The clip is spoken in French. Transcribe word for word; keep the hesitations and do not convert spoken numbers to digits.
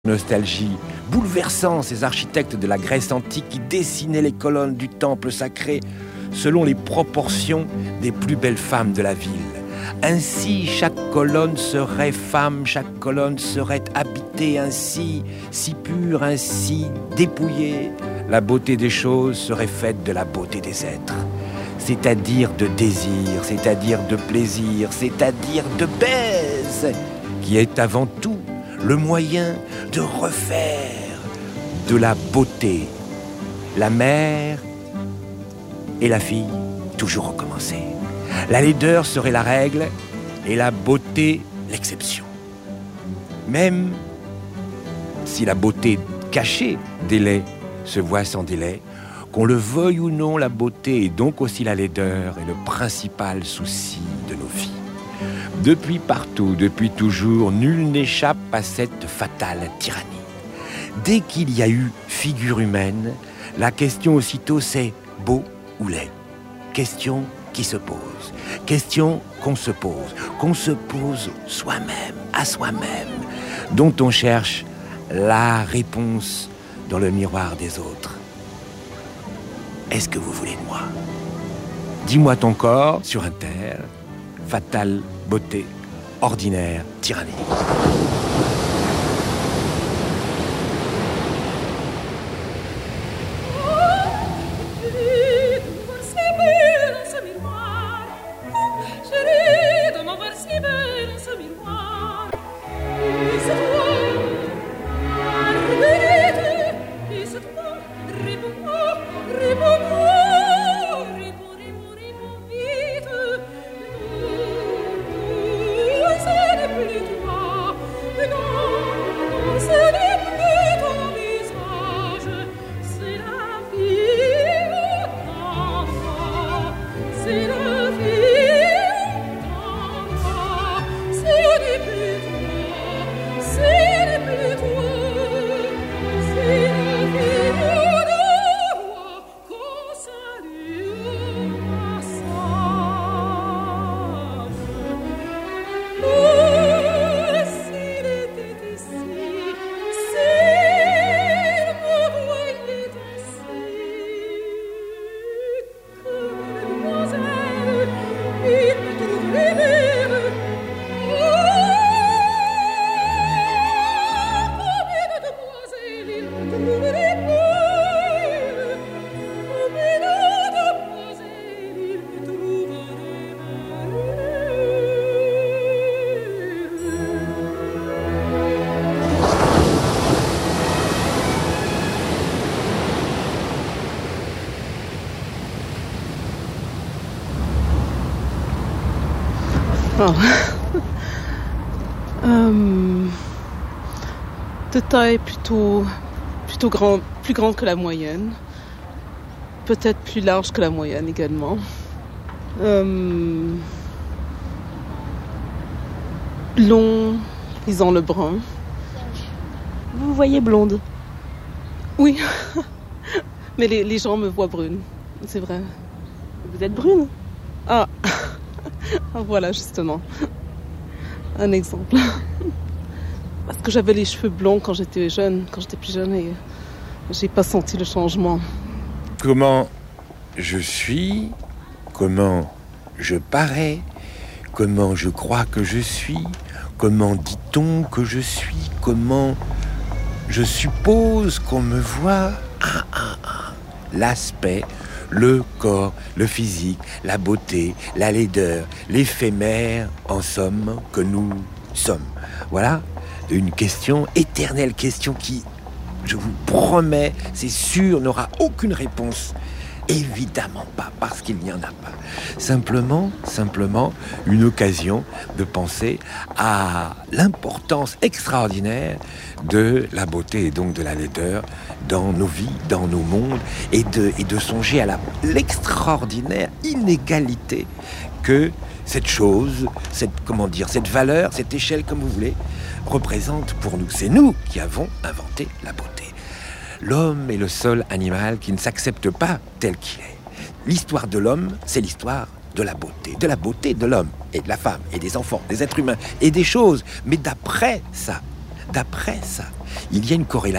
Nostalgie, bouleversant ces architectes de la Grèce antique qui dessinaient les colonnes du temple sacré selon les proportions des plus belles femmes de la ville. Ainsi, chaque colonne serait femme, chaque colonne serait habitée ainsi, si pure, ainsi dépouillée. La beauté des choses serait faite de la beauté des êtres, c'est-à-dire de désir, c'est-à-dire de plaisir, c'est-à-dire de baise, qui est avant tout le moyen de refaire de la beauté. La mère et la fille, toujours recommencer. La laideur serait la règle et la beauté l'exception. Même si la beauté cachée des laits se voit sans délai, qu'on le veuille ou non, la beauté et donc aussi la laideur est le principal souci de nos vies. Depuis partout, depuis toujours, nul n'échappe à cette fatale tyrannie. Dès qu'il y a eu figure humaine, la question aussitôt c'est beau ou laid. Question qui se pose, question qu'on se pose, qu'on se pose soi-même, à soi-même, dont on cherche la réponse dans le miroir des autres. Est-ce que vous voulez de moi? Dis-moi ton corps sur un terre, fatale beauté, ordinaire tyrannie. Oh. euh, de taille plutôt, plutôt grand, plus grande que la moyenne. Peut-être plus large que la moyenne également. Euh, blond, disons le brun. Vous vous voyez blonde? Oui, mais les, les gens me voient brune, c'est vrai. Vous êtes brune? Ah, voilà justement, un exemple. Parce que j'avais les cheveux blonds quand j'étais jeune, quand j'étais plus jeune et j'ai pas senti le changement. Comment je suis, comment je parais, comment je crois que je suis, comment dit-on que je suis, comment je suppose qu'on me voit. Ah, ah, ah. L'aspect, le corps, le physique, la beauté, la laideur, l'éphémère, en somme, que nous sommes. Voilà une question, éternelle question qui, je vous promets, c'est sûr, n'aura aucune réponse. Évidemment pas, parce qu'il n'y en a pas. Simplement, simplement, une occasion de penser à l'importance extraordinaire de la beauté et donc de la laideur dans nos vies, dans nos mondes, et de, et de songer à la, l'extraordinaire inégalité que cette chose, cette, comment dire, cette valeur, cette échelle, comme vous voulez, représente pour nous. C'est nous qui avons inventé la beauté. L'homme est le seul animal qui ne s'accepte pas tel qu'il est. L'histoire de l'homme, c'est l'histoire de la beauté, de la beauté de l'homme et de la femme et des enfants, des êtres humains et des choses. Mais d'après ça, d'après ça, il y a une corrélation